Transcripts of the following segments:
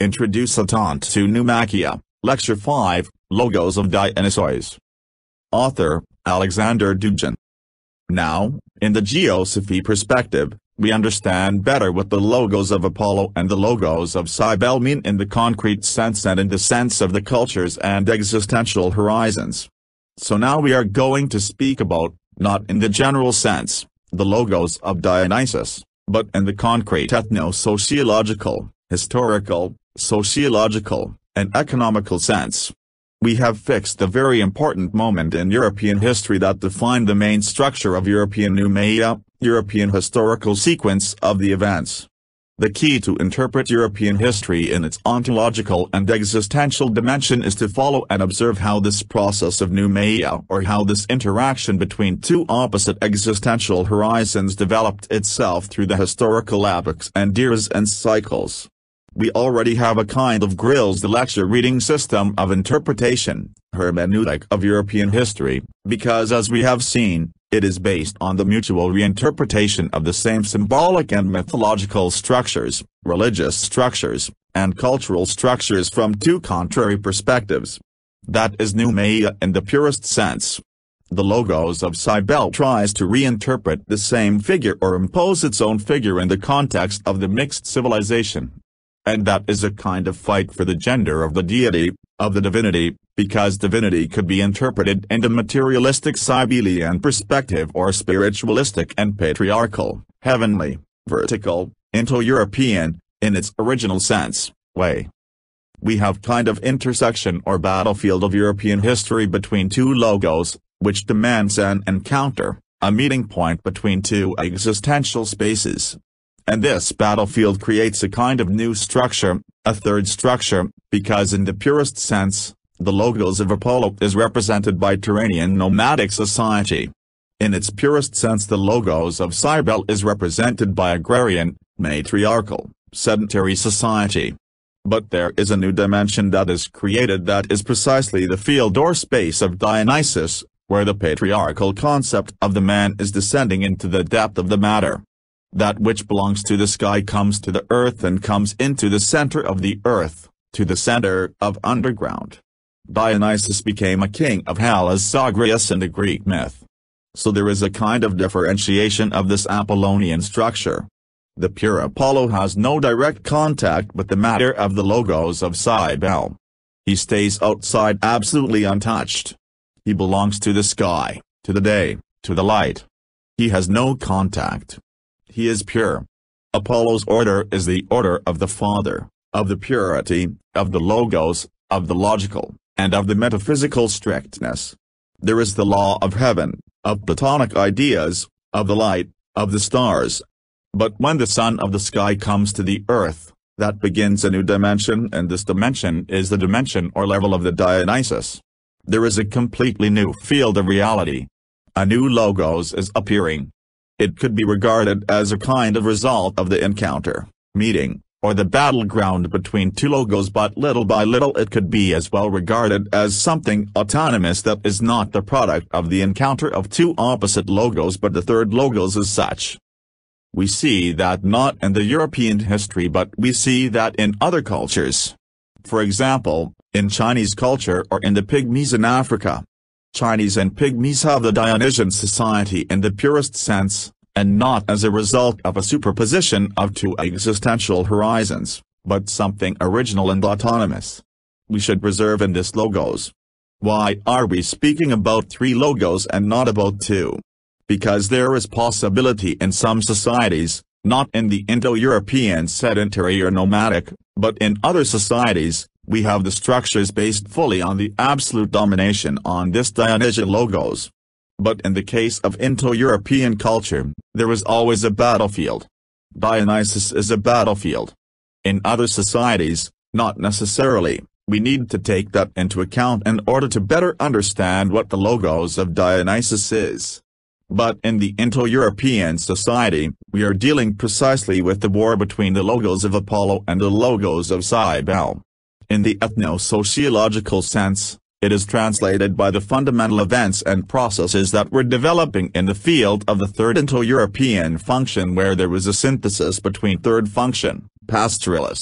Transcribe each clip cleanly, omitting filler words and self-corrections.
Introduction to Pneumachia, Lecture 5, Logos of Dionysos. Author, Alexander Dugin. Now, in the Geosophy perspective, we understand better what the logos of Apollo and the logos of Cybele mean in the concrete sense and in the sense of the cultures and existential horizons. So now we are going to speak about, not in the general sense, the logos of Dionysus, but in the concrete ethno-sociological, historical, sociological, and economical sense. We have fixed a very important moment in European history that defined the main structure of European Pneumachia, European historical sequence of the events. The key to interpret European history in its ontological and existential dimension is to follow and observe how this process of Pneumachia, or how this interaction between two opposite existential horizons, developed itself through the historical epochs and eras and cycles. We already have a kind of grills the lecture reading system of interpretation, hermeneutic of European history, because as we have seen, it is based on the mutual reinterpretation of the same symbolic and mythological structures, religious structures, and cultural structures from two contrary perspectives. That is Pneumachia in the purest sense. The logos of Cybele tries to reinterpret the same figure or impose its own figure in the context of the mixed civilization. And that is a kind of fight for the gender of the deity, of the divinity, because divinity could be interpreted in the materialistic Cybelean perspective or spiritualistic and patriarchal, heavenly, vertical, Indo-European, in its original sense, way. We have kind of intersection or battlefield of European history between two logos, which demands an encounter, a meeting point between two existential spaces. And this battlefield creates a kind of new structure, a third structure, because in the purest sense, the logos of Apollo is represented by Turanian nomadic society. In its purest sense the logos of Cybele is represented by agrarian, matriarchal, sedentary society. But there is a new dimension that is created that is precisely the field or space of Dionysus, where the patriarchal concept of the man is descending into the depth of the matter. That which belongs to the sky comes to the earth and comes into the center of the earth, to the center of underground. Dionysus became a king of hell as Zagreus in the Greek myth. So there is a kind of differentiation of this Apollonian structure. The pure Apollo has no direct contact with the matter of the logos of Cybele. He stays outside absolutely untouched. He belongs to the sky, to the day, to the light. He has no contact. He is pure. Apollo's order is the order of the Father, of the purity, of the logos, of the logical, and of the metaphysical strictness. There is the law of heaven, of Platonic ideas, of the light, of the stars. But when the son of the sky comes to the earth, that begins a new dimension, and this dimension is the dimension or level of the Dionysus. There is a completely new field of reality. A new logos is appearing. It could be regarded as a kind of result of the encounter, meeting, or the battleground between two logos, but little by little it could be as well regarded as something autonomous that is not the product of the encounter of two opposite logos but the third logos as such. We see that not in the European history but we see that in other cultures. For example, in Chinese culture or in the Pygmies in Africa. Chinese and Pygmies have the Dionysian society in the purest sense, and not as a result of a superposition of two existential horizons, but something original and autonomous. We should preserve in this logos. Why are we speaking about three logos and not about two? Because there is possibility in some societies, not in the Indo-European sedentary or nomadic, but in other societies, we have the structures based fully on the absolute domination on this Dionysian logos. But in the case of Indo-European culture, there is always a battlefield. Dionysus is a battlefield. In other societies, not necessarily. We need to take that into account in order to better understand what the logos of Dionysus is. But in the Indo-European society, we are dealing precisely with the war between the logos of Apollo and the logos of Cybele. In the ethno-sociological sense, it is translated by the fundamental events and processes that were developing in the field of the third Indo-European function, where there was a synthesis between third function, pastoralists,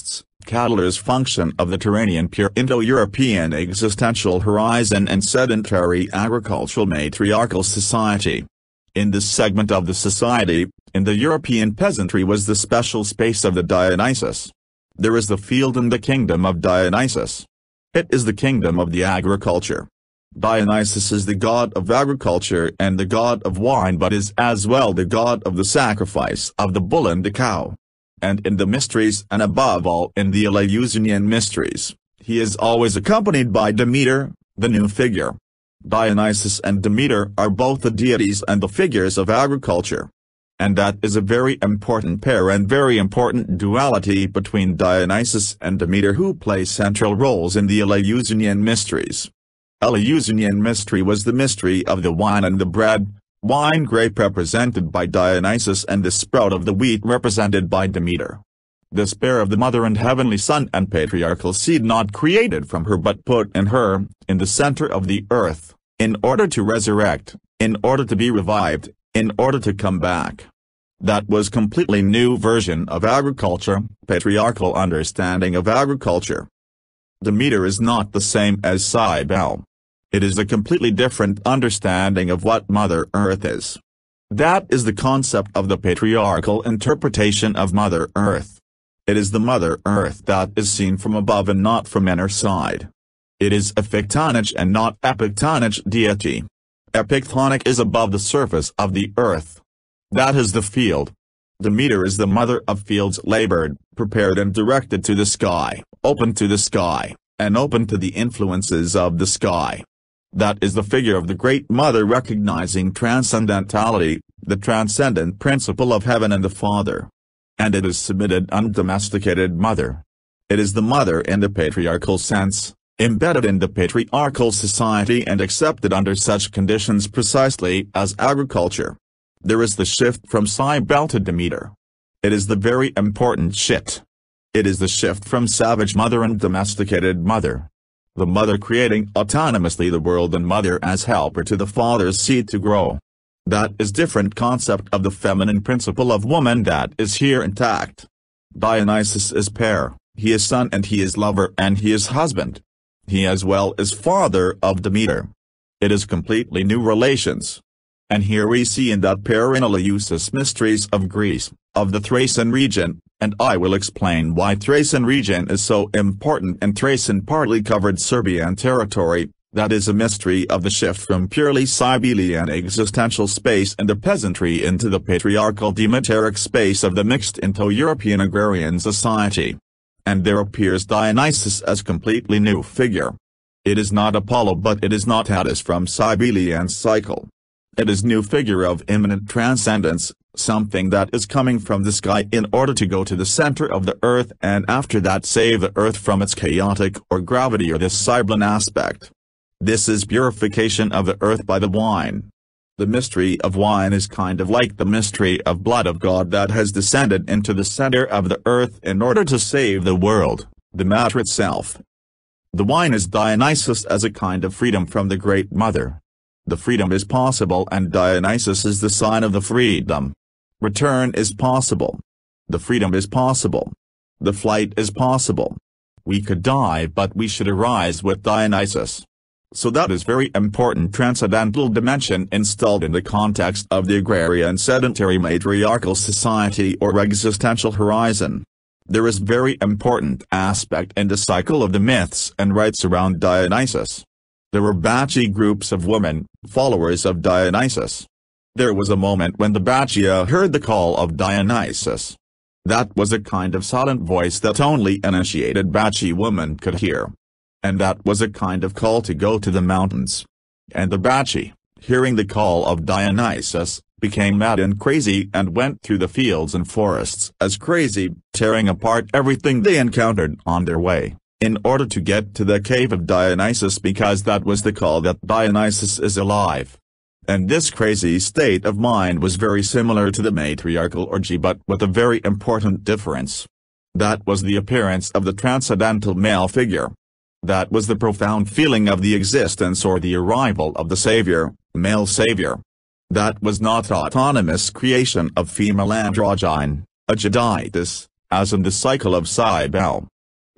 Cutler's function of the Turanian pure Indo-European existential horizon and sedentary agricultural matriarchal society. In this segment of the society, in the European peasantry was the special space of the Dionysus. There is the field and the kingdom of Dionysus. It is the kingdom of the agriculture. Dionysus is the god of agriculture and the god of wine, but is as well the god of the sacrifice of the bull and the cow. And in the mysteries, and above all in the Eleusinian mysteries, he is always accompanied by Demeter, the new figure. Dionysus and Demeter are both the deities and the figures of agriculture. And that is a very important pair and very important duality between Dionysus and Demeter, who play central roles in the Eleusinian mysteries. Eleusinian mystery was the mystery of the wine and the bread, wine grape represented by Dionysus and the sprout of the wheat represented by Demeter. This pair of the mother and heavenly son and patriarchal seed, not created from her but put in her, in the center of the earth, in order to resurrect, in order to be revived, in order to come back. That was completely new version of agriculture, patriarchal understanding of agriculture. Demeter is not the same as Cybele. It is a completely different understanding of what Mother Earth is. That is the concept of the patriarchal interpretation of Mother Earth. It is the Mother Earth that is seen from above and not from inner side. It is a fictonic and not epictonic deity. Epictonic is above the surface of the earth. That is the field. Demeter is the mother of fields labored, prepared and directed to the sky, open to the sky, and open to the influences of the sky. That is the figure of the Great Mother, recognizing transcendentality, the transcendent principle of heaven and the Father. And it is submitted undomesticated mother. It is the mother in the patriarchal sense, embedded in the patriarchal society and accepted under such conditions precisely as agriculture. There is the shift from Cybele to Demeter. It is the very important shift. It is the shift from savage mother and domesticated mother. The mother creating autonomously the world and mother as helper to the father's seed to grow. That is different concept of the feminine principle of woman that is here intact. Dionysus is pair, he is son and he is lover and he is husband. He as well is father of Demeter. It is completely new relations. And here we see in that pair in Eleusis mysteries of Greece, of the Thracian region, and I will explain why Thracian region is so important, and Thracian partly covered Serbian territory. That is a mystery of the shift from purely Cybelean existential space and the peasantry into the patriarchal Demeteric space of the mixed Indo-European agrarian society. And there appears Dionysus as completely new figure. It is not Apollo but it is not Attis from Cybelean cycle. It is new figure of imminent transcendence, something that is coming from the sky in order to go to the center of the earth and after that save the earth from its chaotic or gravity or this Cybelean aspect. This is purification of the earth by the wine. The mystery of wine is kind of like the mystery of blood of God that has descended into the center of the earth in order to save the world, the matter itself. The wine is Dionysus as a kind of freedom from the Great Mother. The freedom is possible and Dionysus is the sign of the freedom. Return is possible. The freedom is possible. The flight is possible. We could die but we should arise with Dionysus. So that is very important transcendental dimension installed in the context of the agrarian sedentary matriarchal society or existential horizon. There is very important aspect in the cycle of the myths and rites around Dionysus. There were Bacchae groups of women, followers of Dionysus. There was a moment when the Bacchae heard the call of Dionysus. That was a kind of silent voice that only initiated Bacchae women could hear. And that was a kind of call to go to the mountains. And the Bacchae, hearing the call of Dionysus, became mad and crazy and went through the fields and forests as crazy, tearing apart everything they encountered on their way, in order to get to the cave of Dionysus because that was the call that Dionysus is alive. And this crazy state of mind was very similar to the matriarchal orgy but with a very important difference. That was the appearance of the transcendental male figure. That was the profound feeling of the existence or the arrival of the savior, male savior. That was not autonomous creation of female androgyne, Ageditis, as in the cycle of Cybele.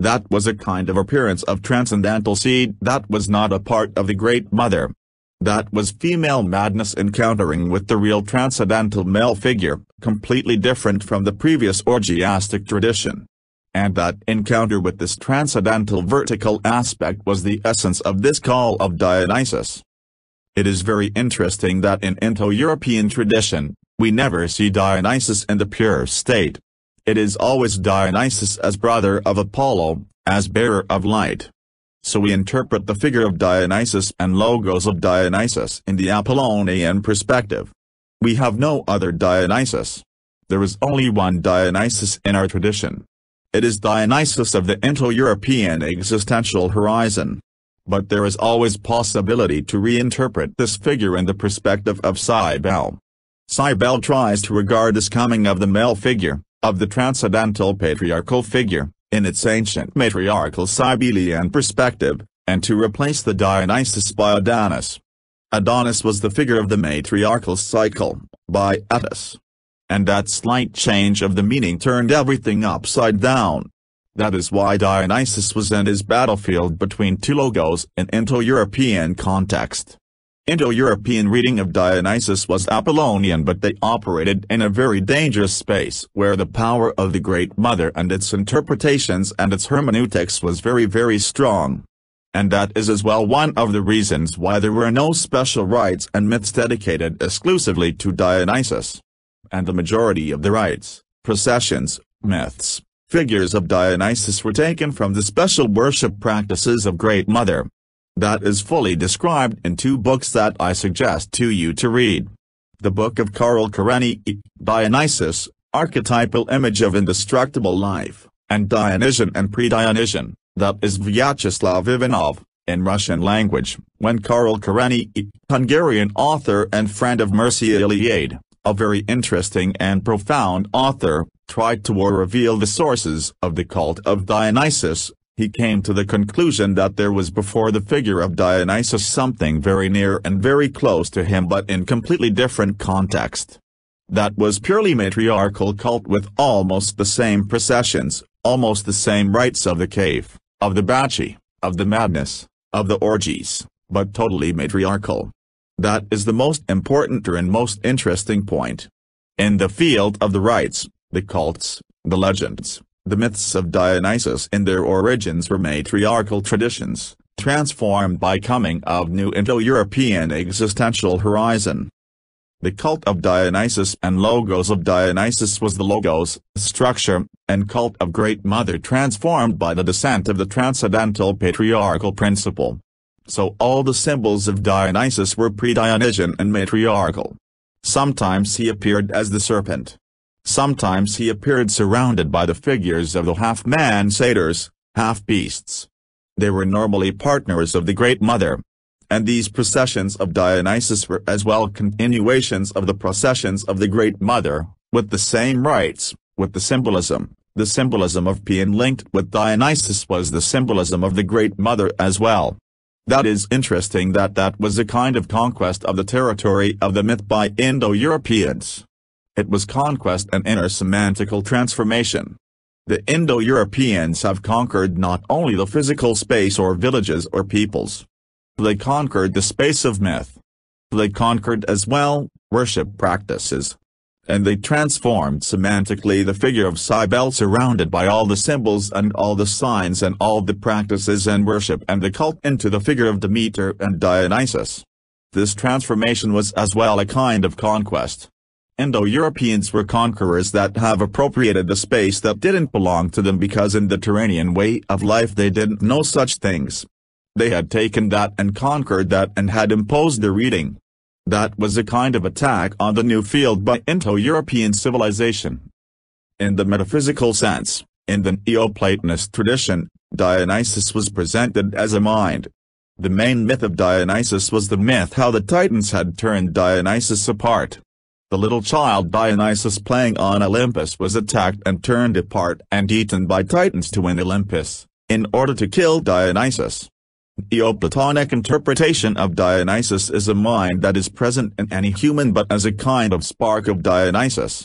That was a kind of appearance of transcendental seed that was not a part of the Great Mother. That was female madness encountering with the real transcendental male figure, completely different from the previous orgiastic tradition. And that encounter with this transcendental vertical aspect was the essence of this call of Dionysus. It is very interesting that in Indo-European tradition, we never see Dionysus in the pure state. It is always Dionysus as brother of Apollo, as bearer of light. So we interpret the figure of Dionysus and logos of Dionysus in the Apollonian perspective. We have no other Dionysus. There is only one Dionysus in our tradition. It is Dionysus of the Indo-European existential horizon. But there is always possibility to reinterpret this figure in the perspective of Cybele. Cybele tries to regard this coming of the male figure, of the transcendental patriarchal figure, in its ancient matriarchal Cybelean perspective, and to replace the Dionysus by Adonis. Adonis was the figure of the matriarchal cycle, by Attis. And that slight change of the meaning turned everything upside down. That is why Dionysus was in his battlefield between two logos in Indo-European context. Indo-European reading of Dionysus was Apollonian, but they operated in a very dangerous space where the power of the Great Mother and its interpretations and its hermeneutics was very, very strong. And that is as well one of the reasons why there were no special rites and myths dedicated exclusively to Dionysus. And the majority of the rites, processions, myths, figures of Dionysus were taken from the special worship practices of Great Mother. That is fully described in two books that I suggest to you to read. The book of Karl Karenyi, Dionysus, Archetypal Image of Indestructible Life, and Dionysian and Pre-Dionysian, that is Vyacheslav Ivanov, in Russian language, when Karl Karenyi, Hungarian author and friend of Mircea Eliade, a very interesting and profound author, tried to reveal the sources of the cult of Dionysus. He came to the conclusion that there was before the figure of Dionysus something very near and very close to him but in completely different context. That was purely matriarchal cult with almost the same processions, almost the same rites of the cave, of the bachi, of the madness, of the orgies, but totally matriarchal. That is the most important and most interesting point. In the field of the rites, the cults, the legends, the myths of Dionysus in their origins were matriarchal traditions, transformed by coming of new Indo-European existential horizon. The cult of Dionysus and logos of Dionysus was the logos, structure, and cult of Great Mother transformed by the descent of the transcendental patriarchal principle. So all the symbols of Dionysus were pre-Dionysian and matriarchal. Sometimes he appeared as the serpent. Sometimes he appeared surrounded by the figures of the half-man satyrs, half-beasts. They were normally partners of the Great Mother. And these processions of Dionysus were as well continuations of the processions of the Great Mother, with the same rites, with the symbolism. The symbolism of Paean linked with Dionysus was the symbolism of the Great Mother as well. That is interesting that was a kind of conquest of the territory of the myth by Indo-Europeans. It was conquest and inner semantical transformation. The Indo-Europeans have conquered not only the physical space or villages or peoples. They conquered the space of myth. They conquered as well, worship practices. And they transformed semantically the figure of Cybele surrounded by all the symbols and all the signs and all the practices and worship and the cult into the figure of Demeter and Dionysus. This transformation was as well a kind of conquest. Indo-Europeans were conquerors that have appropriated the space that didn't belong to them because in the Turanian way of life they didn't know such things. They had taken that and conquered that and had imposed their reading. That was a kind of attack on the new field by Indo-European civilization. In the metaphysical sense, in the Neoplatonist tradition, Dionysus was presented as a mind. The main myth of Dionysus was the myth how the Titans had turned Dionysus apart. The little child Dionysus playing on Olympus was attacked and turned apart and eaten by Titans to win Olympus, in order to kill Dionysus. Neoplatonic interpretation of Dionysus is a mind that is present in any human but as a kind of spark of Dionysus.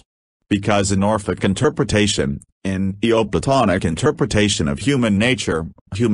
Because in Orphic interpretation, in Neoplatonic interpretation of human nature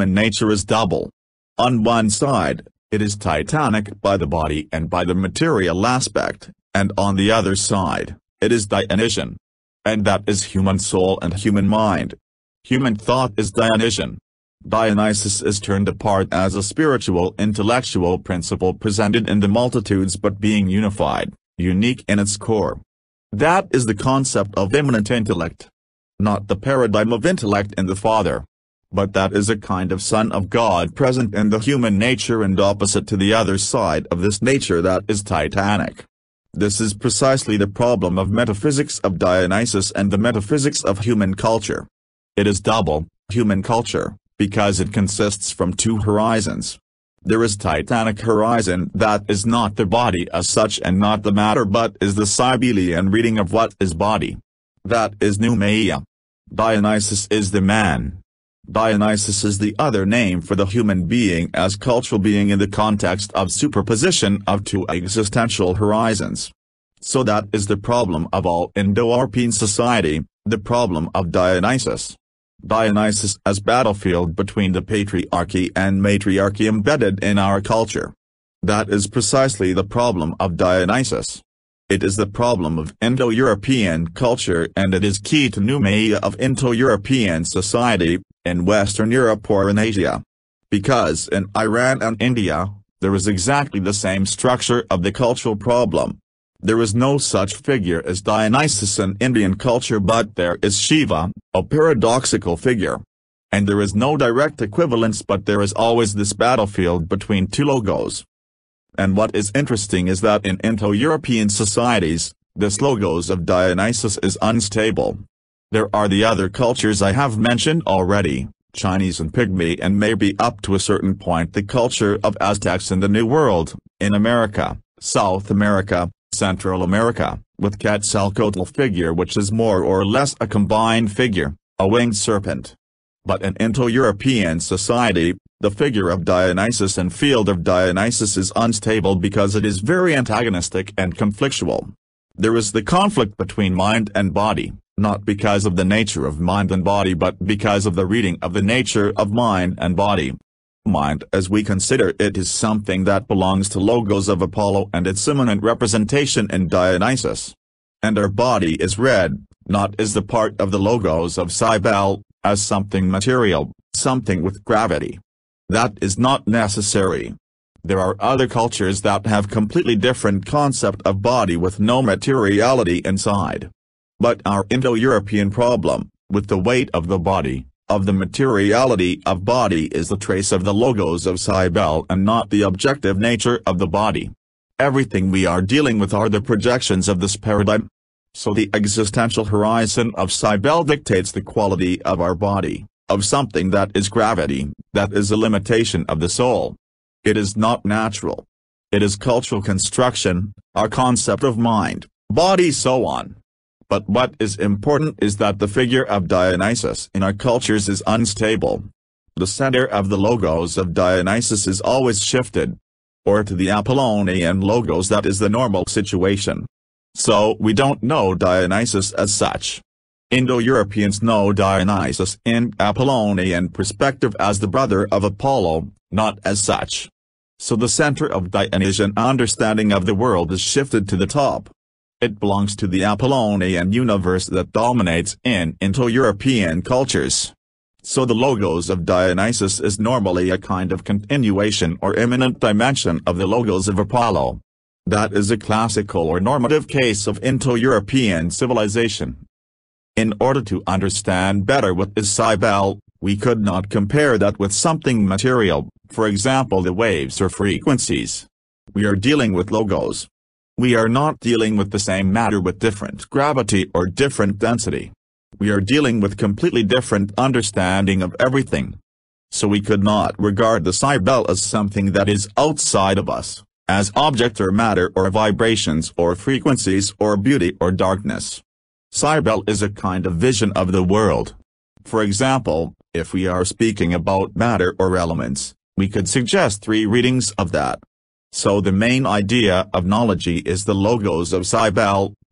is double. On one side, it is titanic by the body and by the material aspect, and on the other side, it is Dionysian. And that is human soul and human mind. Human thought is Dionysian. Dionysus is turned apart as a spiritual intellectual principle presented in the multitudes but being unified, unique in its core. That is the concept of immanent intellect. Not the paradigm of intellect in the Father. But that is a kind of Son of God present in the human nature and opposite to the other side of this nature that is titanic. This is precisely the problem of metaphysics of Dionysus and the metaphysics of human culture. It is double, human culture, because it consists from two horizons. There is titanic horizon that is not the body as such and not the matter but is the Cybelian reading of what is body. That is Pneumaia. Dionysus is the man. Dionysus is the other name for the human being as cultural being in the context of superposition of two existential horizons. So that is the problem of all Indo-European society, the problem of Dionysus. Dionysus as battlefield between the patriarchy and matriarchy embedded in our culture. That is precisely the problem of Dionysus. It is the problem of Indo-European culture and it is key to Pneumaia of Indo-European society, in Western Europe or in Asia. Because in Iran and India, there is exactly the same structure of the cultural problem. There is no such figure as Dionysus in Indian culture but there is Shiva, a paradoxical figure. And there is no direct equivalence but there is always this battlefield between two logos. And what is interesting is that in Indo-European societies, this logos of Dionysus is unstable. There are the other cultures I have mentioned already, Chinese and Pygmy and maybe up to a certain point the culture of Aztecs in the New World, in America, South America, Central America, with Quetzalcoatl figure which is more or less a combined figure, a winged serpent. But in Indo-European society, the figure of Dionysus and field of Dionysus is unstable because it is very antagonistic and conflictual. There is the conflict between mind and body, not because of the nature of mind and body but because of the reading of the nature of mind and body. Mind as we consider it is something that belongs to logos of Apollo and its immanent representation in Dionysus. And our body is read, not as the part of the logos of Cybele, as something material, something with gravity. That is not necessary. There are other cultures that have completely different concept of body with no materiality inside. But our Indo-European problem, with the weight of the body, of the materiality of body is the trace of the logos of Cybele and not the objective nature of the body. Everything we are dealing with are the projections of this paradigm. So the existential horizon of Cybele dictates the quality of our body, of something that is gravity, that is a limitation of the soul. It is not natural. It is cultural construction, our concept of mind, body so on. But what is important is that the figure of Dionysus in our cultures is unstable. The center of the logos of Dionysus is always shifted. Or to the Apollonian logos that is the normal situation. So we don't know Dionysus as such. Indo-Europeans know Dionysus in Apollonian perspective as the brother of Apollo, not as such. So the center of Dionysian understanding of the world is shifted to the top. It belongs to the Apollonian universe that dominates in Indo-European cultures. So the logos of Dionysus is normally a kind of continuation or immanent dimension of the logos of Apollo. That is a classical or normative case of Indo-European civilization. In order to understand better what is Cybele, we could not compare that with something material, for example the waves or frequencies. We are dealing with logos. We are not dealing with the same matter with different gravity or different density. We are dealing with completely different understanding of everything. So we could not regard the Cybele as something that is outside of us, as object or matter or vibrations or frequencies or beauty or darkness. Cybele is a kind of vision of the world. For example, if we are speaking about matter or elements, we could suggest 3 readings of that. So the main idea of knology is the logos of Cybele,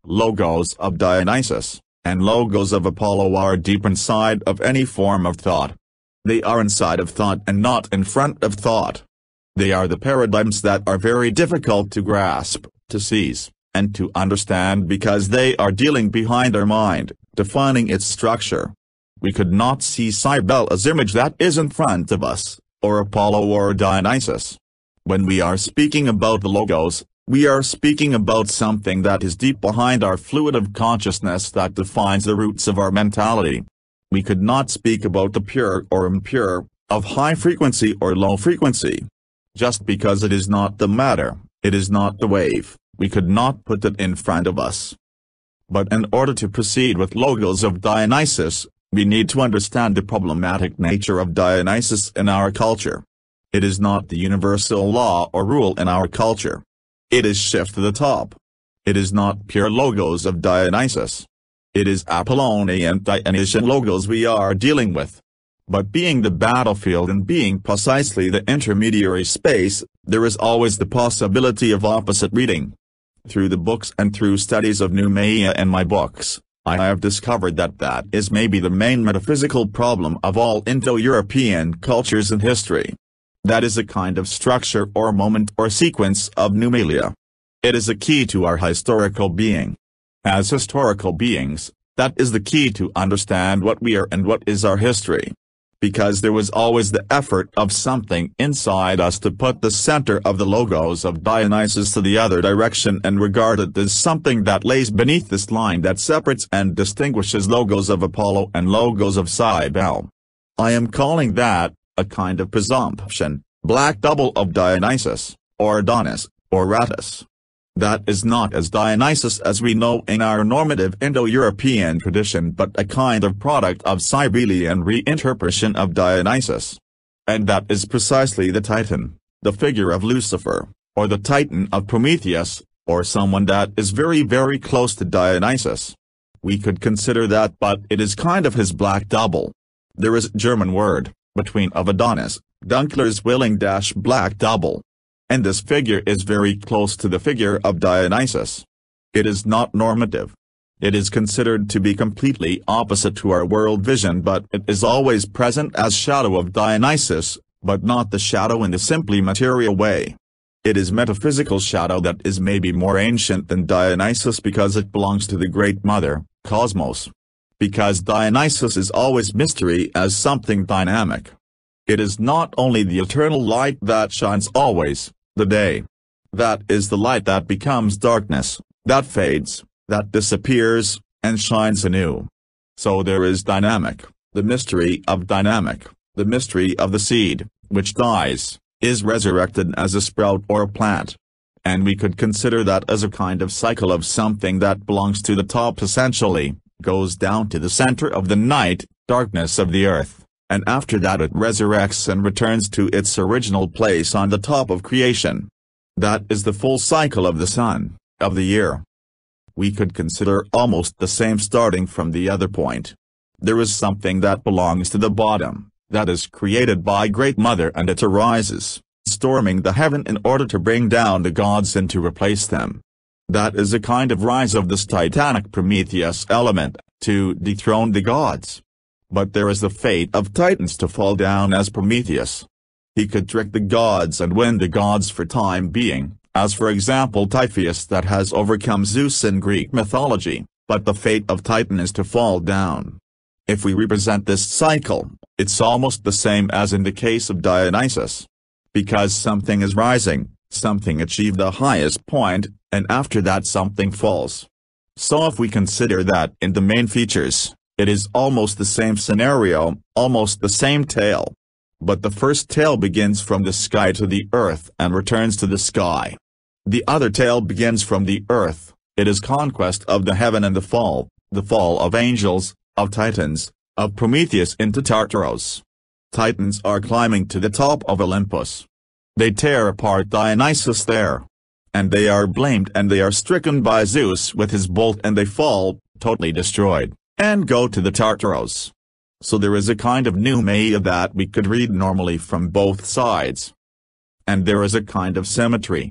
logos of Dionysus, and logos of Apollo are deep inside of any form of thought. They are inside of thought and not in front of thought. They are the paradigms that are very difficult to grasp, to seize, and to understand because they are dealing behind our mind, defining its structure. We could not see Cybele's image that is in front of us, or Apollo or Dionysus. When we are speaking about the logos, we are speaking about something that is deep behind our fluid of consciousness that defines the roots of our mentality. We could not speak about the pure or impure, of high frequency or low frequency. Just because it is not the matter, it is not the wave, we could not put it in front of us. But in order to proceed with logos of Dionysus, we need to understand the problematic nature of Dionysus in our culture. It is not the universal law or rule in our culture. It is shift to the top. It is not pure logos of Dionysus. It is Apollonian Dionysian logos we are dealing with. But being the battlefield and being precisely the intermediary space, there is always the possibility of opposite reading. Through the books and through studies of Noumea and my books, I have discovered that is maybe the main metaphysical problem of all Indo-European cultures in history. That is a kind of structure or moment or sequence of Noumelia. It is a key to our historical being. As historical beings, that is the key to understand what we are and what is our history. Because there was always the effort of something inside us to put the center of the logos of Dionysus to the other direction and regard it as something that lays beneath this line that separates and distinguishes logos of Apollo and logos of Cybele. I am calling that a kind of presumption, black double of Dionysus, or Adonis, or Rattus. That is not as Dionysus as we know in our normative Indo-European tradition but a kind of product of Cybelean reinterpretation of Dionysus. And that is precisely the Titan, the figure of Lucifer, or the Titan of Prometheus, or someone that is very very close to Dionysus. We could consider that but it is kind of his black double. There is a German word, between of Adonis, Dunkler's willing-black double. And this figure is very close to the figure of Dionysus. It is not normative. It is considered to be completely opposite to our world vision but it is always present as shadow of Dionysus, but not the shadow in the simply material way. It is metaphysical shadow that is maybe more ancient than Dionysus because it belongs to the Great Mother, Cosmos. Because Dionysus is always mystery as something dynamic. It is not only the eternal light that shines always, the day. That is the light that becomes darkness, that fades, that disappears, and shines anew. So there is dynamic, the mystery of dynamic, the mystery of the seed, which dies, is resurrected as a sprout or a plant. And we could consider that as a kind of cycle of something that belongs to the top essentially, goes down to the center of the night, darkness of the earth, and after that it resurrects and returns to its original place on the top of creation. That is the full cycle of the sun, of the year. We could consider almost the same starting from the other point. There is something that belongs to the bottom, that is created by Great Mother and it arises, storming the heaven in order to bring down the gods and to replace them. That is a kind of rise of this titanic Prometheus element, to dethrone the gods. But there is the fate of titans to fall down as Prometheus. He could trick the gods and win the gods for time being, as for example Typhoeus that has overcome Zeus in Greek mythology, but the fate of Titan is to fall down. If we represent this cycle, it's almost the same as in the case of Dionysus. Because something is rising, something achieved the highest point, and after that something falls. So if we consider that in the main features, it is almost the same scenario, almost the same tale. But the first tale begins from the sky to the earth and returns to the sky. The other tale begins from the earth, it is conquest of the heaven and the fall of angels, of titans, of Prometheus into Tartaros. Titans are climbing to the top of Olympus. They tear apart Dionysus there. And they are blamed and they are stricken by Zeus with his bolt and they fall, totally destroyed, and go to the Tartaros. So there is a kind of Noumea that we could read normally from both sides. And there is a kind of symmetry.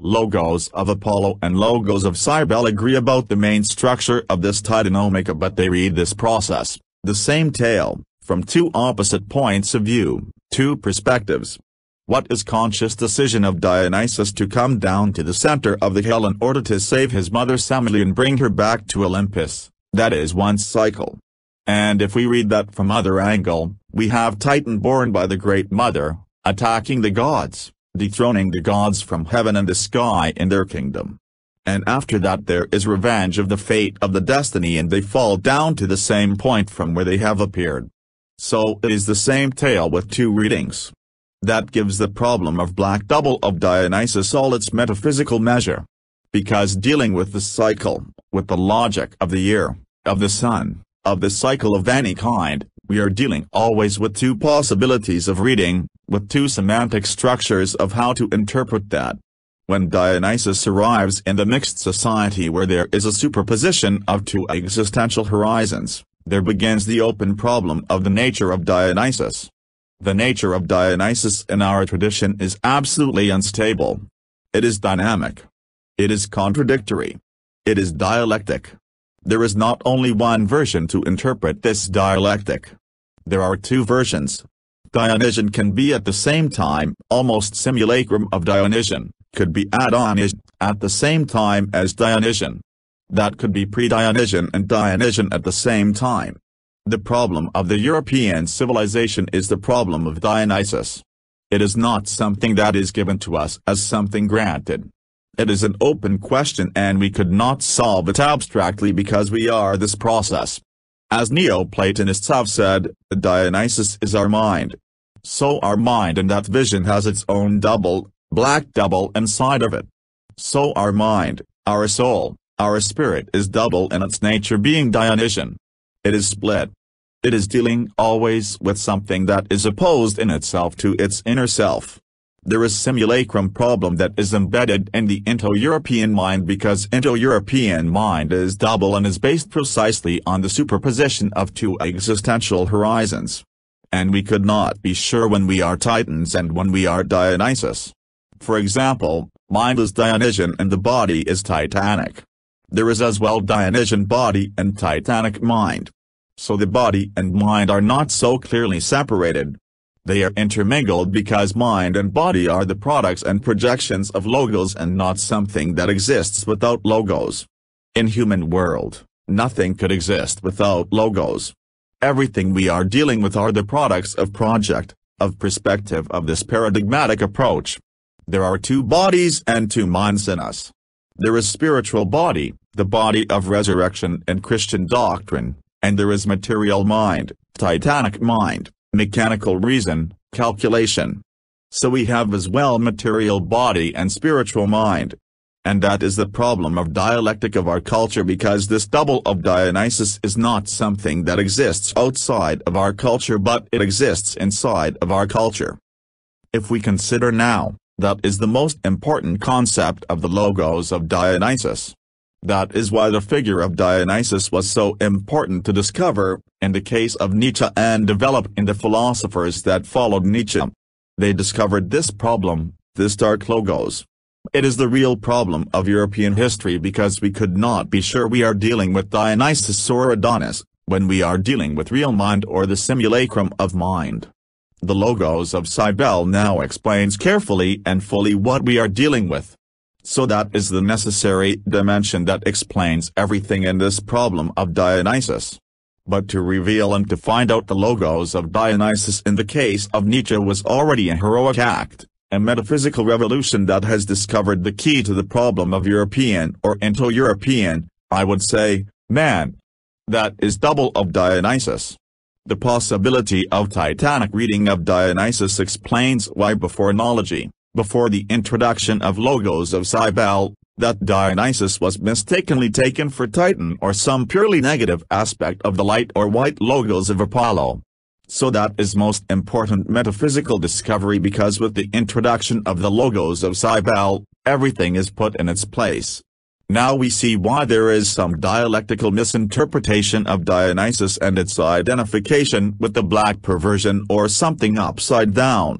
Logos of Apollo and Logos of Cybele agree about the main structure of this Titanomachia, but they read this process, the same tale, from two opposite points of view, two perspectives. What is conscious decision of Dionysus to come down to the center of the hill in order to save his mother Semele and bring her back to Olympus? That is one cycle. And if we read that from other angle, we have Titan born by the Great Mother, attacking the gods, dethroning the gods from heaven and the sky in their kingdom. And after that there is revenge of the fate of the destiny, and they fall down to the same point from where they have appeared. So it is the same tale with two readings. That gives the problem of black double of Dionysus all its metaphysical measure. Because dealing with the cycle, with the logic of the year, of the sun, of the cycle of any kind, we are dealing always with two possibilities of reading, with two semantic structures of how to interpret that. When Dionysus arrives in the mixed society where there is a superposition of two existential horizons, there begins the open problem of the nature of Dionysus. The nature of Dionysus in our tradition is absolutely unstable. It is dynamic. It is contradictory. It is dialectic. There is not only one version to interpret this dialectic. There are two versions. Dionysian can be at the same time almost simulacrum of Dionysian, could be Dionysian at the same time as Dionysian. That could be pre-Dionysian and Dionysian at the same time. The problem of the European civilization is the problem of Dionysus. It is not something that is given to us as something granted. It is an open question, and we could not solve it abstractly because we are this process. As Neoplatonists have said, Dionysus is our mind. So our mind and that vision has its own double, black double inside of it. So our mind, our soul, our spirit is double in its nature, being Dionysian. It is split. It is dealing always with something that is opposed in itself to its inner self. There is simulacrum problem that is embedded in the Indo-European mind because Indo-European mind is double and is based precisely on the superposition of two existential horizons. And we could not be sure when we are Titans and when we are Dionysus. For example, mind is Dionysian and the body is Titanic. There is as well Dionysian body and Titanic mind. So the body and mind are not so clearly separated. They are intermingled because mind and body are the products and projections of logos and not something that exists without logos. In human world, nothing could exist without logos. Everything we are dealing with are the products of project, of perspective of this paradigmatic approach. There are two bodies and two minds in us. There is spiritual body, the body of resurrection and Christian doctrine, and there is material mind, Titanic mind, mechanical reason, calculation. So we have as well material body and spiritual mind. And that is the problem of dialectic of our culture, because this double of Dionysus is not something that exists outside of our culture, but it exists inside of our culture. If we consider now, that is the most important concept of the logos of Dionysus. That is why the figure of Dionysus was so important to discover, in the case of Nietzsche, and develop in the philosophers that followed Nietzsche. They discovered this problem, this dark logos. It is the real problem of European history, because we could not be sure we are dealing with Dionysus or Adonis, when we are dealing with real mind or the simulacrum of mind. The logos of Cybele now explains carefully and fully what we are dealing with. So that is the necessary dimension that explains everything in this problem of Dionysus. But to reveal and to find out the logos of Dionysus in the case of Nietzsche was already a heroic act, a metaphysical revolution that has discovered the key to the problem of European or Indo-European, I would say, man. That is double of Dionysus. The possibility of Titanic reading of Dionysus explains why before Nology, before the introduction of logos of Cybele, that Dionysus was mistakenly taken for Titan or some purely negative aspect of the light or white logos of Apollo. So that is most important metaphysical discovery, because with the introduction of the logos of Cybele, everything is put in its place. Now we see why there is some dialectical misinterpretation of Dionysus and its identification with the black perversion or something upside down.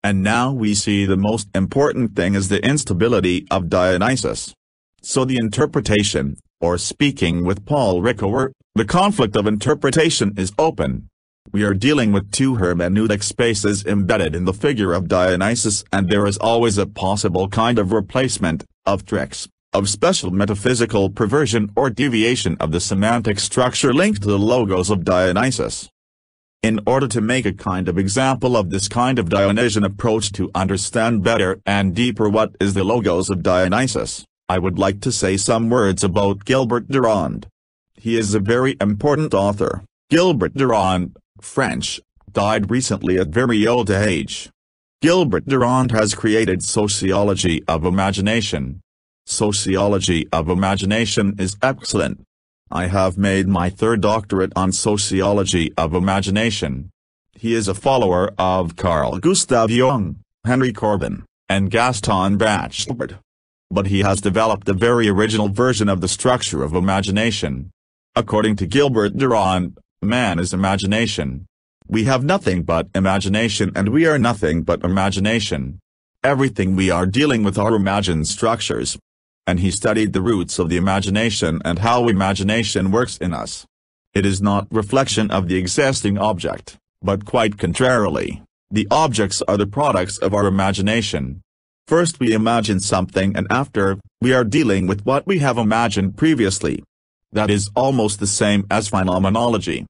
And now we see the most important thing is the instability of Dionysus. So the interpretation, or speaking with Paul Ricoeur, the conflict of interpretation is open. We are dealing with two hermeneutic spaces embedded in the figure of Dionysus, and there is always a possible kind of replacement, of tricks, of special metaphysical perversion or deviation of the semantic structure linked to the logos of Dionysus. In order to make a kind of example of this kind of Dionysian approach to understand better and deeper what is the logos of Dionysus, I would like to say some words about Gilbert Durand. He is a very important author. Gilbert Durand, French, died recently at very old age. Gilbert Durand has created Sociology of Imagination. Sociology of Imagination is excellent. I have made my third doctorate on Sociology of Imagination. He is a follower of Carl Gustav Jung, Henry Corbin, and Gaston Bachelard. But he has developed a very original version of the structure of imagination. According to Gilbert Durand, man is imagination. We have nothing but imagination and we are nothing but imagination. Everything we are dealing with are imagined structures. And he studied the roots of the imagination and how imagination works in us. It is not reflection of the existing object, but quite contrarily, the objects are the products of our imagination. First we imagine something and after, we are dealing with what we have imagined previously. That is almost the same as phenomenology.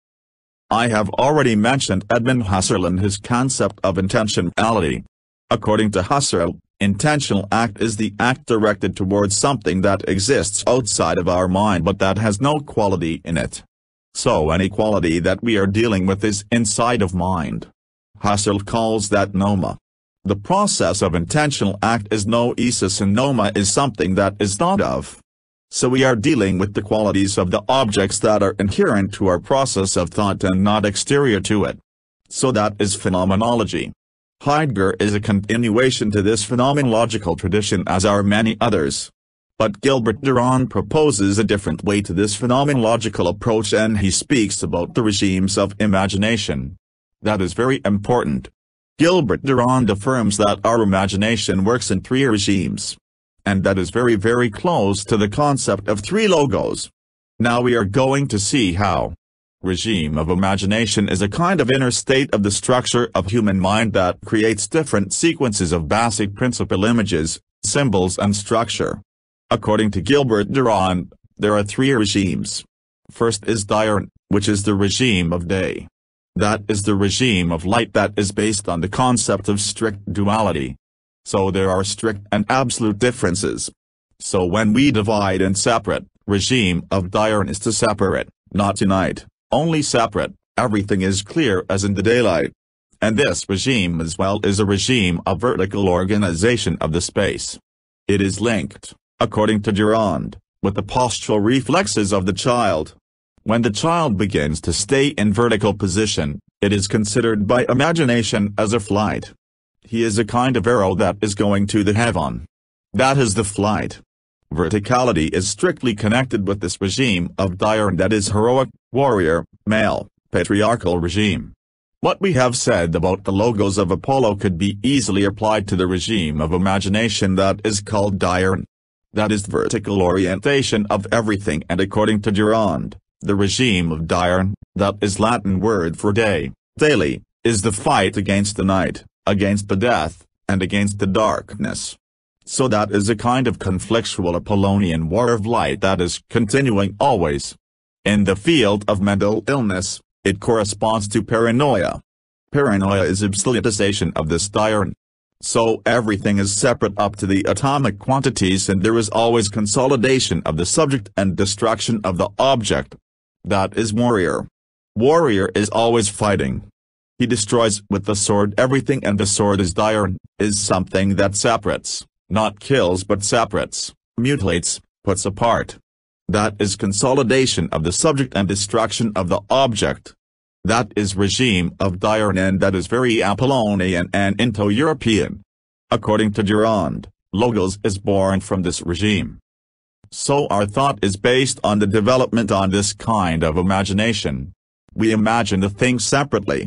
I have already mentioned Edmund Husserl and his concept of intentionality. According to Husserl, intentional act is the act directed towards something that exists outside of our mind but that has no quality in it. So any quality that we are dealing with is inside of mind. Husserl calls that noma. The process of intentional act is noesis and noma is something that is thought of. So we are dealing with the qualities of the objects that are inherent to our process of thought and not exterior to it. So that is phenomenology. Heidegger is a continuation to this phenomenological tradition as are many others. But Gilbert Durand proposes a different way to this phenomenological approach and he speaks about the regimes of imagination. That is very important. Gilbert Durand affirms that our imagination works in three regimes. And that is very very close to the concept of three logos. Now we are going to see how. Regime of imagination is a kind of inner state of the structure of human mind that creates different sequences of basic principal images, symbols and structure. According to Gilbert Durand, there are three regimes. First is diurn, which is the regime of day. That is the regime of light that is based on the concept of strict duality. So there are strict and absolute differences. So when we divide and separate, regime of diurn is to separate, not unite, only separate, everything is clear as in the daylight. And this regime as well is a regime of vertical organization of the space. It is linked, according to Durand, with the postural reflexes of the child. When the child begins to stay in vertical position, it is considered by imagination as a flight. He is a kind of arrow that is going to the heaven. That is the flight. Verticality is strictly connected with this regime of diurn that is heroic, warrior, male, patriarchal regime. What we have said about the logos of Apollo could be easily applied to the regime of imagination that is called diurn. That is vertical orientation of everything and according to Durand, the regime of diurn, that is Latin word for day, daily, is the fight against the night, against the death, and against the darkness. So that is a kind of conflictual Apollonian war of light that is continuing always. In the field of mental illness, it corresponds to paranoia. Paranoia is absolutization of this diurn. So everything is separate up to the atomic quantities and there is always consolidation of the subject and destruction of the object. That is warrior. Warrior is always fighting. He destroys with the sword everything and the sword is diurn, is something that separates, not kills but separates, mutilates, puts apart. That is consolidation of the subject and destruction of the object. That is regime of diurn and that is very Apollonian and Indo-European. According to Durand, logos is born from this regime. So our thought is based on the development on this kind of imagination. We imagine the thing separately.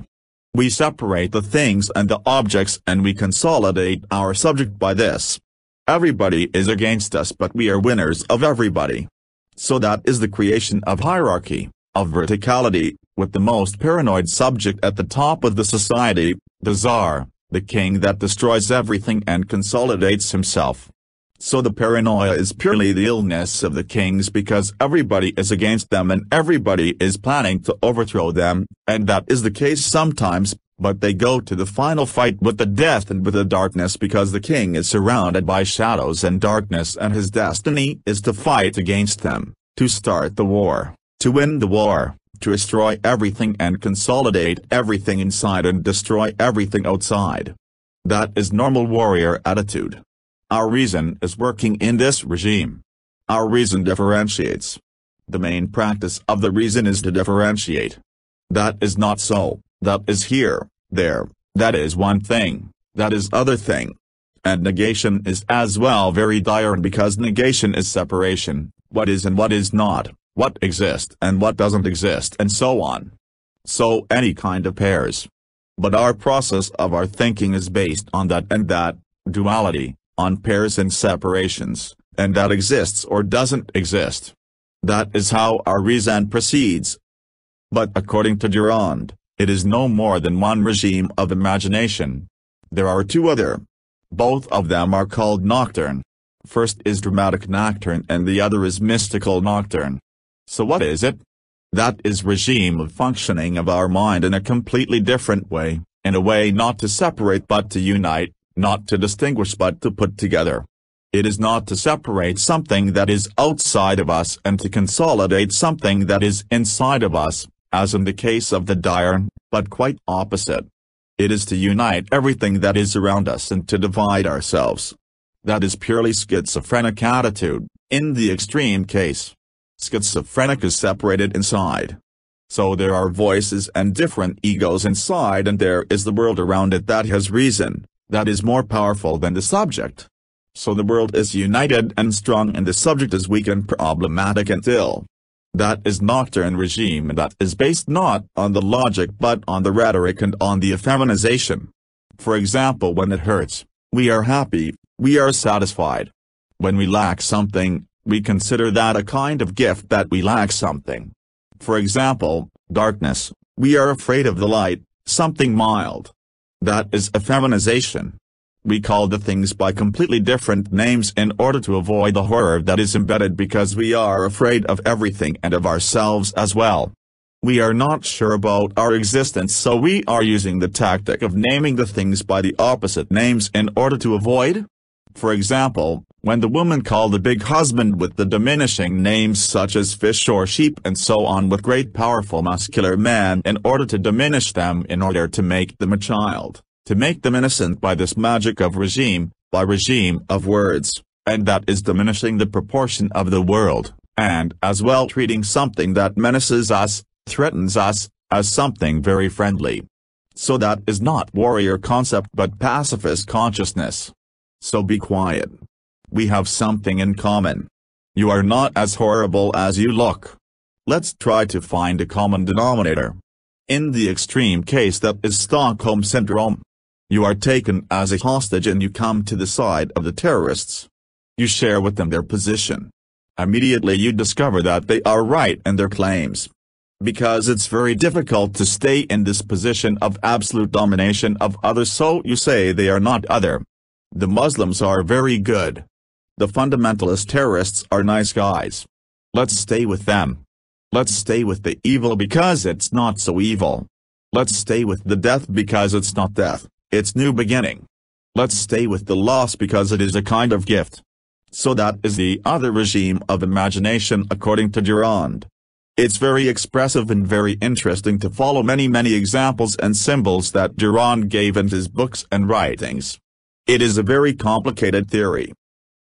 We separate the things and the objects and we consolidate our subject by this. Everybody is against us but we are winners of everybody. So that is the creation of hierarchy, of verticality, with the most paranoid subject at the top of the society, the Tsar, the king that destroys everything and consolidates himself. So the paranoia is purely the illness of the kings because everybody is against them and everybody is planning to overthrow them, and that is the case sometimes, but they go to the final fight with the death and with the darkness because the king is surrounded by shadows and darkness and his destiny is to fight against them, to start the war, to win the war, to destroy everything and consolidate everything inside and destroy everything outside. That is normal warrior attitude. Our reason is working in this regime. Our reason differentiates. The main practice of the reason is to differentiate. That is not so, that is here, there, that is one thing, that is other thing. And negation is as well very dire because negation is separation, what is and what is not, what exists and what doesn't exist and so on. So any kind of pairs. But our process of our thinking is based on that and that, duality, on pairs and separations, and that exists or doesn't exist. That is how our reason proceeds. But according to Durand, it is no more than one regime of imagination. There are two other. Both of them are called nocturne. First is dramatic nocturne and the other is mystical nocturne. So what is it? That is regime of functioning of our mind in a completely different way, in a way not to separate but to unite, not to distinguish but to put together. It is not to separate something that is outside of us and to consolidate something that is inside of us, as in the case of the diurn, but quite opposite. It is to unite everything that is around us and to divide ourselves. That is purely schizophrenic attitude, in the extreme case. Schizophrenic is separated inside. So there are voices and different egos inside and there is the world around it that has reason, that is more powerful than the subject. So the world is united and strong and the subject is weak and problematic and ill. That is nocturne regime and that is based not on the logic but on the rhetoric and on the effeminization. For example, when it hurts, we are happy, we are satisfied. When we lack something, we consider that a kind of gift that we lack something. For example, darkness, we are afraid of the light, something mild. That is effeminization. We call the things by completely different names in order to avoid the horror that is embedded because we are afraid of everything and of ourselves as well. We are not sure about our existence so we are using the tactic of naming the things by the opposite names in order to avoid. For example, when the woman called the big husband with the diminishing names such as fish or sheep and so on with great powerful muscular man in order to diminish them in order to make them a child, to make them innocent by this magic of regime, by regime of words, and that is diminishing the proportion of the world, and as well treating something that menaces us, threatens us, as something very friendly. So that is not warrior concept but pacifist consciousness. So be quiet. We have something in common. You are not as horrible as you look. Let's try to find a common denominator. In the extreme case that is Stockholm Syndrome. You are taken as a hostage and you come to the side of the terrorists. You share with them their position. Immediately you discover that they are right in their claims. Because it's very difficult to stay in this position of absolute domination of others so you say they are not other. The Muslims are very good. The fundamentalist terrorists are nice guys. Let's stay with them. Let's stay with the evil because it's not so evil. Let's stay with the death because it's not death, it's new beginning. Let's stay with the loss because it is a kind of gift. So that is the other regime of imagination according to Durand. It's very expressive and very interesting to follow many examples and symbols that Durand gave in his books and writings. It is a very complicated theory.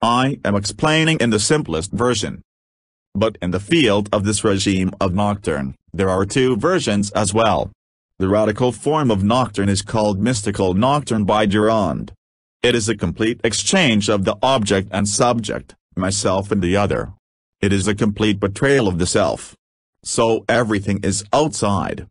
I am explaining in the simplest version. But in the field of this regime of nocturne, there are two versions as well. The radical form of nocturne is called mystical nocturne by Durand. It is a complete exchange of the object and subject, myself and the other. It is a complete betrayal of the self. So everything is outside.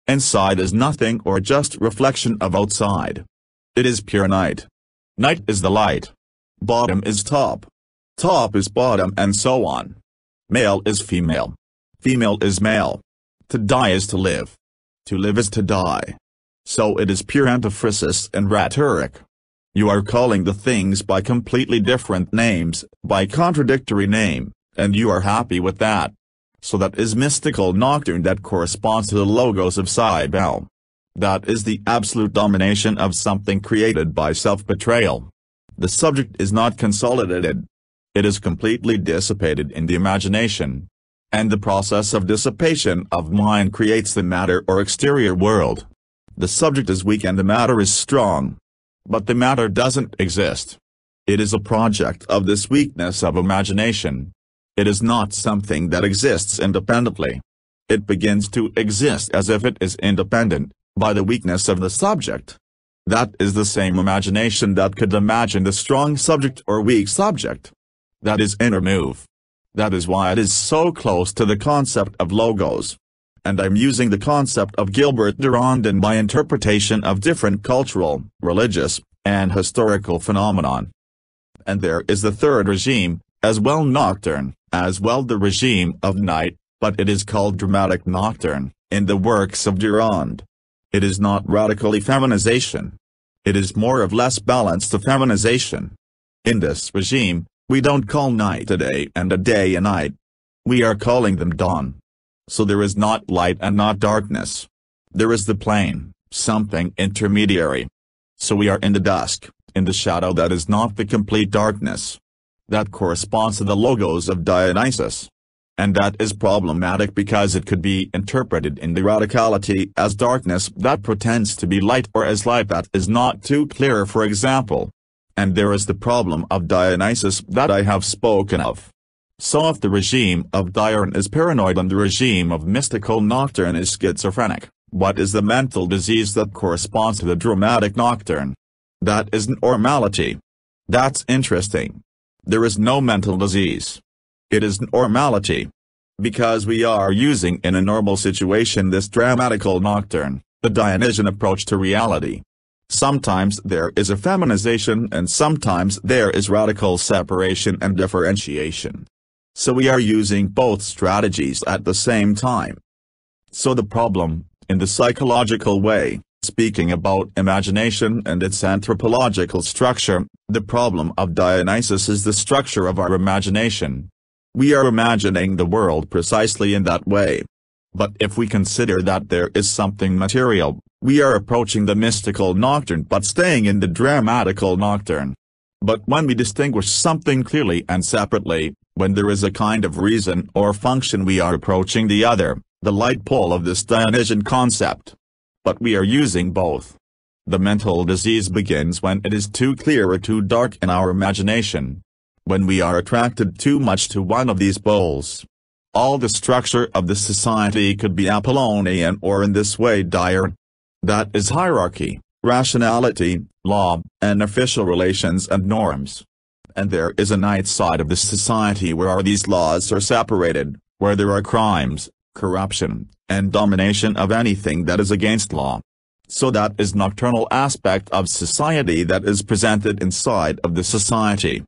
Inside is nothing or just reflection of outside. It is pure night. Night is the light. Bottom is top. Top is bottom, and so on. Male is female. Female is male. To die is to live. To live is to die. So it is pure antiphrasis and rhetoric. You are calling the things by completely different names, by contradictory name, and you are happy with that. So that is mystical nocturne that corresponds to the logos of Cybele. That is the absolute domination of something created by self-betrayal. The subject is not consolidated. It is completely dissipated in the imagination. And the process of dissipation of mind creates the matter or exterior world. The subject is weak and the matter is strong. But the matter doesn't exist. It is a project of this weakness of imagination. It is not something that exists independently. It begins to exist as if it is independent, by the weakness of the subject. That is the same imagination that could imagine the strong subject or weak subject. That is inner move. That is why it is so close to the concept of logos. And I'm using the concept of Gilbert Durand in my interpretation of different cultural, religious, and historical phenomenon. And there is the third regime, as well nocturne, as well the regime of night, but it is called dramatic nocturne, in the works of Durand. It is not radical effeminization. It is more or less balanced effeminization. In this regime, we don't call night a day and a day a night. We are calling them dawn. So there is not light and not darkness. There is the plane, something intermediary. So we are in the dusk, in the shadow that is not the complete darkness. That corresponds to the logos of Dionysus. And that is problematic because it could be interpreted in the radicality as darkness that pretends to be light or as light that is not too clear, for example. And there is the problem of Dionysus that I have spoken of. So if the regime of Dione is paranoid and the regime of mystical nocturne is schizophrenic, what is the mental disease that corresponds to the dramatic nocturne? That is normality. That's interesting. There is no mental disease. It is normality. Because we are using in a normal situation this dramatical nocturne, the Dionysian approach to reality. Sometimes there is effeminization and sometimes there is radical separation and differentiation. So we are using both strategies at the same time. So the problem, in the psychological way, speaking about imagination and its anthropological structure, the problem of Dionysus is the structure of our imagination. We are imagining the world precisely in that way. But if we consider that there is something material, we are approaching the mystical nocturne but staying in the dramatical nocturne. But when we distinguish something clearly and separately, when there is a kind of reason or function, we are approaching the other, the light pole of this Dionysian concept. But we are using both. The mental disease begins when it is too clear or too dark in our imagination. When we are attracted too much to one of these poles. All the structure of the society could be Apollonian or in this way dire. That is hierarchy, rationality, law, and official relations and norms. And there is a night side of the society where these laws are separated, where there are crimes, corruption, and domination of anything that is against law. So that is nocturnal aspect of society that is presented inside of the society.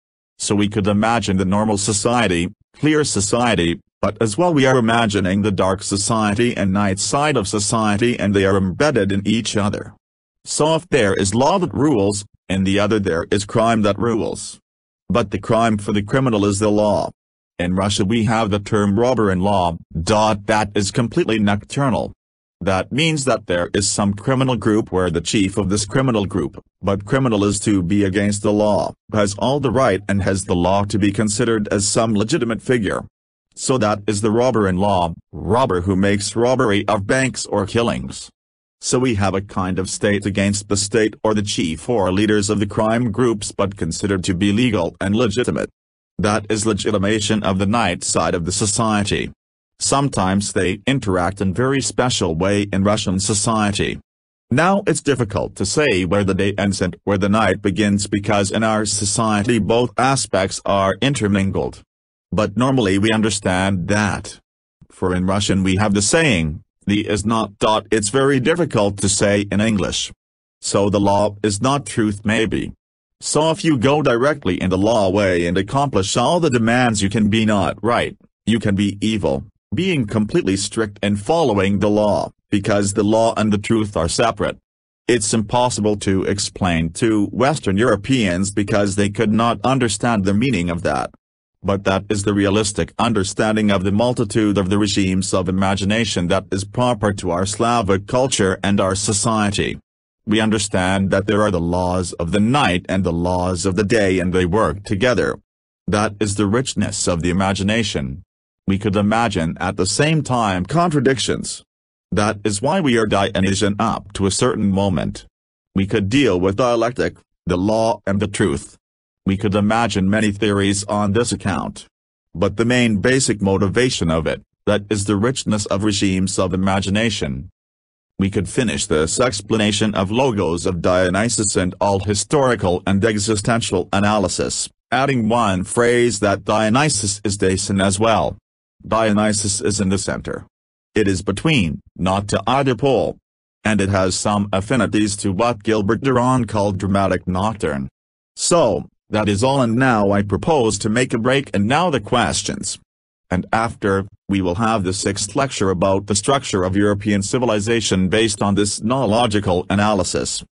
So we could imagine the normal society, clear society, but as well we are imagining the dark society and night side of society, and they are embedded in each other. So if there is law that rules, in the other there is crime that rules. But the crime for the criminal is the law. In Russia we have the term robber in law. That is completely nocturnal. That means that there is some criminal group where the chief of this criminal group, but criminal is to be against the law, has all the right and has the law to be considered as some legitimate figure. So that is the robber in law, robber who makes robbery of banks or killings. So we have a kind of state against the state or the chief or leaders of the crime groups but considered to be legal and legitimate. That is legitimation of the night side of the society. Sometimes they interact in very special way in Russian society. Now it's difficult to say where the day ends and where the night begins because in our society both aspects are intermingled. But normally we understand that. For in Russian we have the saying, The is not dot. It's very difficult to say in English. So the law is not truth maybe. So if you go directly in the law way and accomplish all the demands, you can be not right, you can be evil, being completely strict and following the law, because the law and the truth are separate. It's impossible to explain to Western Europeans because they could not understand the meaning of that. But that is the realistic understanding of the multitude of the regimes of imagination that is proper to our Slavic culture and our society. We understand that there are the laws of the night and the laws of the day, and they work together. That is the richness of the imagination. We could imagine at the same time contradictions. That is why we are Dionysian up to a certain moment. We could deal with dialectic, the law and the truth. We could imagine many theories on this account. But the main basic motivation of it, that is the richness of regimes of imagination. We could finish this explanation of Logos of Dionysus and all historical and existential analysis, adding one phrase that Dionysus is Dasein as well. Dionysus is in the center. It is between, not to either pole. And it has some affinities to what Gilbert Durand called dramatic nocturne. So, that is all, and now I propose to make a break, and now the questions. And after, we will have the 6th lecture about the structure of European civilization based on this logical analysis.